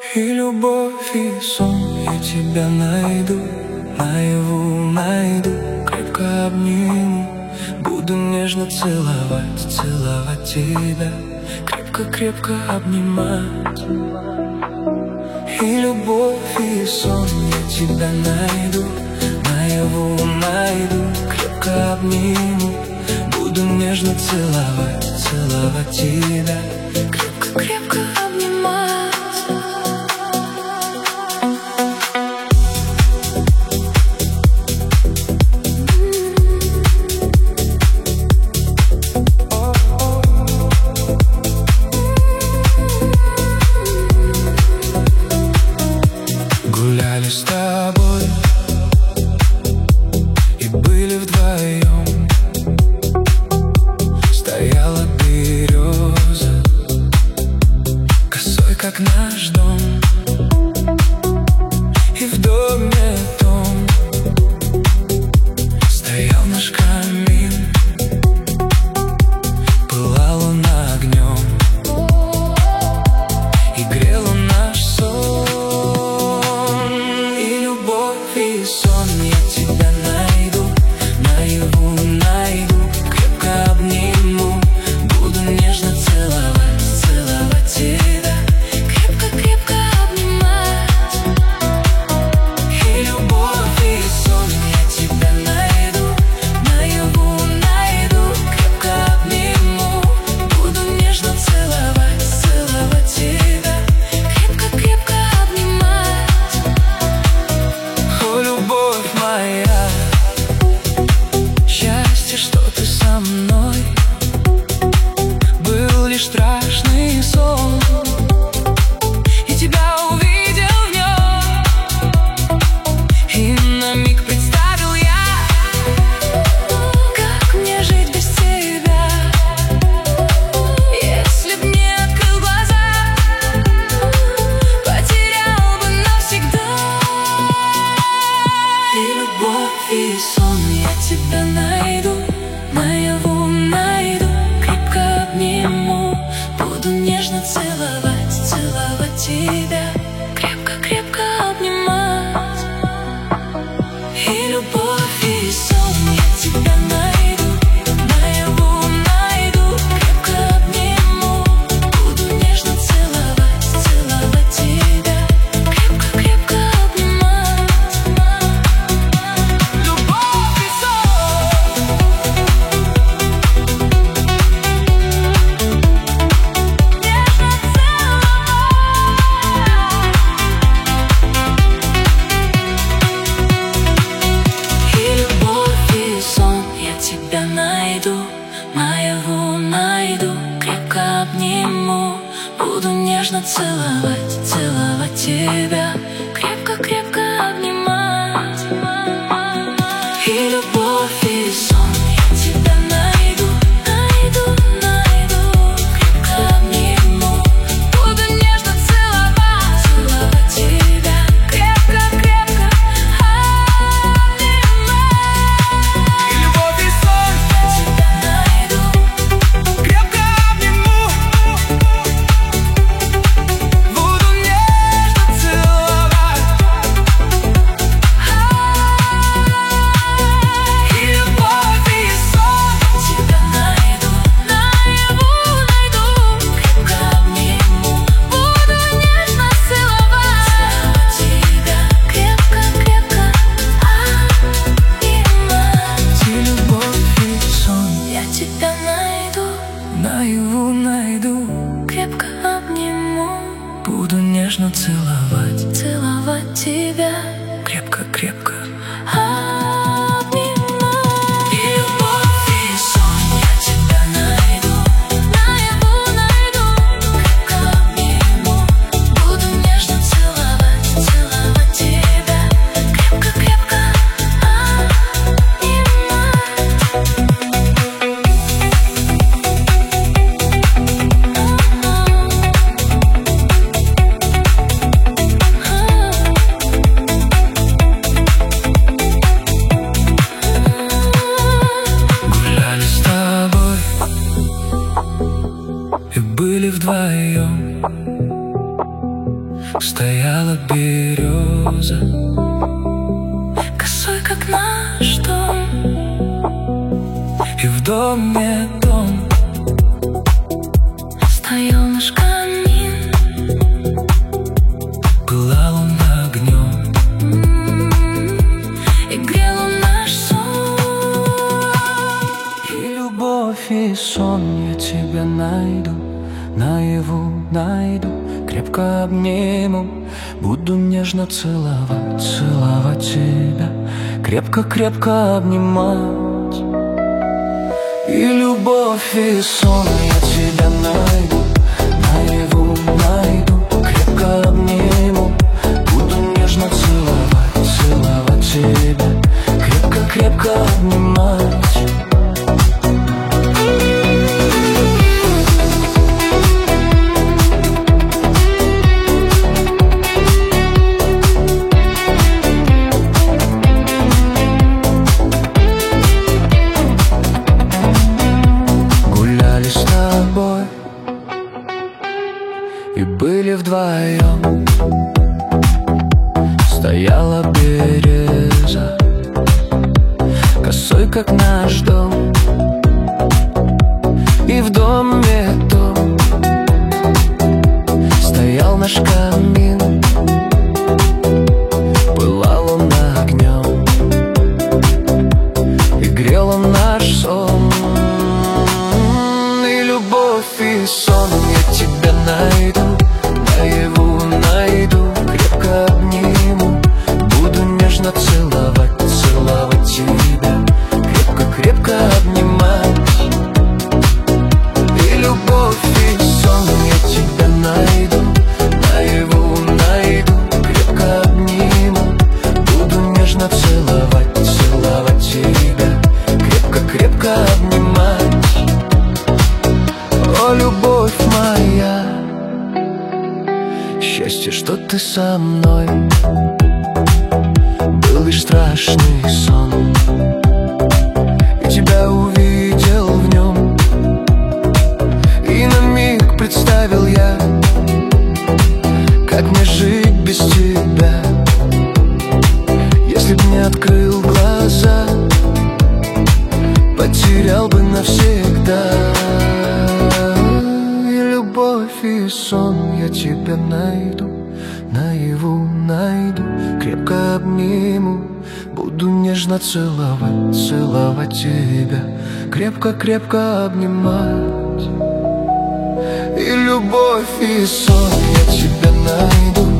И любовь, и сон, я тебя найду, наяву найду, крепко обниму, буду нежно целовать, целовать тебя, крепко-крепко обнимать. И любовь, и сон, я тебя найду, наяву найду, крепко обниму, буду нежно целовать, целовать тебя, крепко-крепко обнимать. Гуляли с тобой и были вдвоем, стояла береза, косой, как наш дом. И в доме том стоял наш камин, пылала луна огнем и грела наш сон. И любовь, и сон, я тебя найду, наяву найду, крепко обниму, буду нежно целовать, целовать тебя, крепко-крепко обнимать. И любовь, и сон, я тебя найду, наяву найду, крепко обниму, буду нежно целовать, целовать тебя, крепко-крепко обнимать. О, любовь моя, счастье, что ты со мной, был лишь страшный сон, и тебя увидел в нем, и на миг представил я, как мне жить без тебя, если б не открыл глаза, потерял бы навсегда. И любовь, и сон, я тебя найду, наяву найду, крепко обниму, буду нежно целовать, целовать тебя, крепко-крепко обнимать. И любовь, и сон, я тебя найду, наяву найду, крепко обниму, буду нежно целовать, целовать тебя, крепко-крепко обнимать. Любовь, и сон, нежно целовать. И любовь, и сон, я тебя найду, наяву найду, крепко обниму, буду нежно целовать, целовать тебя, крепко-крепко обнимать. И любовь, и сон, я тебя найду, найду, найду, крепко обниму, буду нежно целовать, целовать тебя, крепко-крепко обнимать. И любовь, и сон, я тебя найду, крепко обниму, буду нежно целовать. И любовь, и сон, тебя найду, наяву найду, крепко обниму, буду нежно целовать тебя, крепко-крепко обнимать. И любовь, и сон, я тебя найду, наяву найду, крепко обниму, буду нежно целовать, целовать тебя, крепко-крепко обнимать. И любовь, и сон, я тебя найду, наяву найду, крепко обниму, буду нежно целовать, целовать тебя, крепко-крепко гуляли с тобой и были вдвоем, стояла береза, косой, как наш дом, и в доме дом. Стоял наш камин, пылал он огнем, и грел он наш сон. И любовь, и сон я тебя найду, наяву найду, крепко обниму, буду нежно целовать, целовать тебя, крепко-крепко обнимать. И любовь, и сон я тебя найду, наяву найду, крепко обниму, буду нежно целовать, целовать тебя, крепко-крепко обнимать. И были вдвоем, стояла береза, косой, как наш дом, и в доме дом. Стоял наш камин, пылал он огнем, и грел он наш сон. И любовь, и сон я тебя найду, наяву найду, крепко обниму, буду нежно целовать, целовать тебя, крепко-крепко обнимать. И любовь, и сон я тебя найду, наяву найду, крепко обниму, буду нежно целовать, целовать тебя, крепко-крепко обнимать. О, любовь моя, счастье, что ты со мной, был лишь страшный сон, и тебя увидел в нем, и на миг представил я, как мне жить без тебя. Если б не открыл глаза, потерял бы навсегда. Любовь, и сон я тебя найду, наяву найду, крепко обниму, буду нежно целовать, целовать тебя, крепко-крепко обнимать. И любовь, и сон я тебя найду,